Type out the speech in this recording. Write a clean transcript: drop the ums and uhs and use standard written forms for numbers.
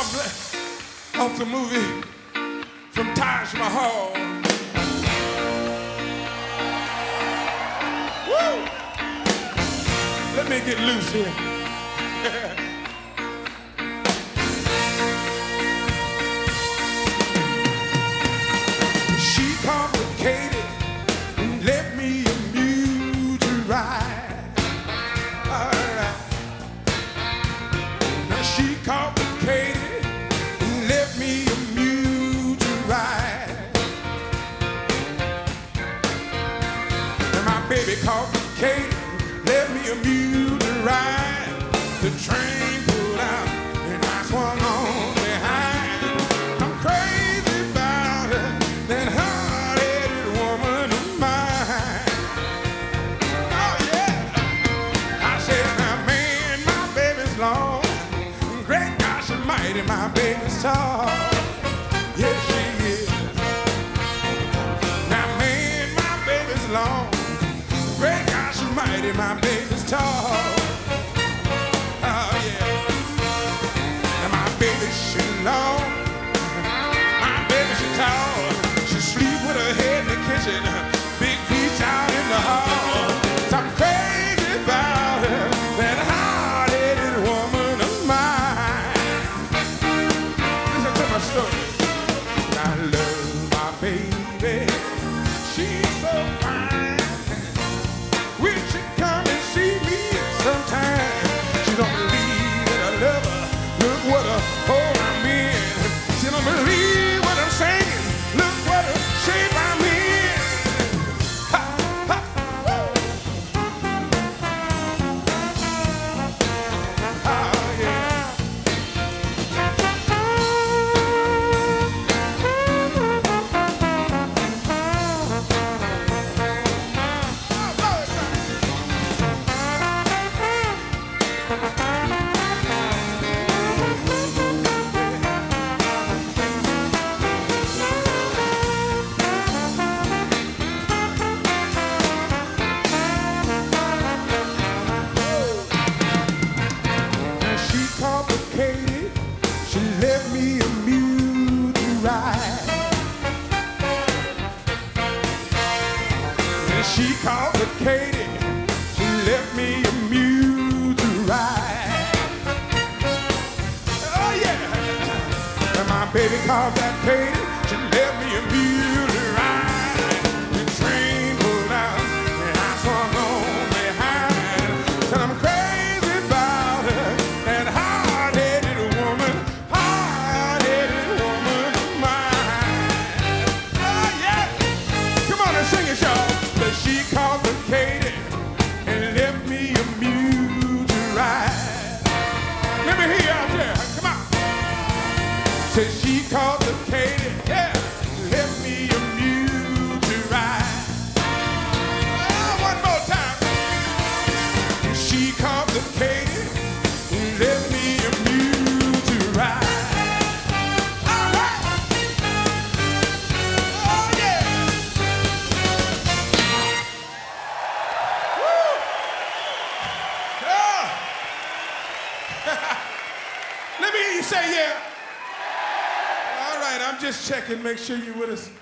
off the movie from Taj Mahal. Woo! Let me get loose here. She complicated and left me a mule to ride. All right. Now she complicated and left me a mule to ride. And my baby complicated left me a mule to ride. The train pulled out and I swung on behind. I'm crazy about her, that hard-headed woman of mine. Oh yeah, I said, now man, my baby's long. Great gosh almighty, my baby's tall. Yes, she is. Now man, my baby's long. Great gosh almighty, my baby's tall. Oh yeah. And my baby, she long. My baby, she tall. She sleep with her head in the kitchen, big feet out in the hall. So I'm crazy about her, that hard-headed woman of mine. Listen to my story. I love my baby. She's so fine. Will she come and see me sometime? She don't believe that I love her. Look what a hole I'm in. She don't believe what I'm saying. Look what a shape I'm in. Ha, ha, woo. Oh, yeah. And she complicated, she left me a mule to ride. And she complicated, she left me a mule to ride. Oh yeah, and my baby complicated, she left me a mule to ride. The train pulled out and I swung on behind. And I'm crazy about her, that hard-headed woman of mine. Oh yeah, come on and sing it, y'all. But she complicated and left me a mule to ride. Let me hear you out there. Come on. Said she complicated, yeah, left me a mule to ride. One more time. She complicated, left me a mule to ride. All right. Oh yeah. Woo. Yeah. Let me hear you say yeah. All right, I'm just checking, make sure you're with us.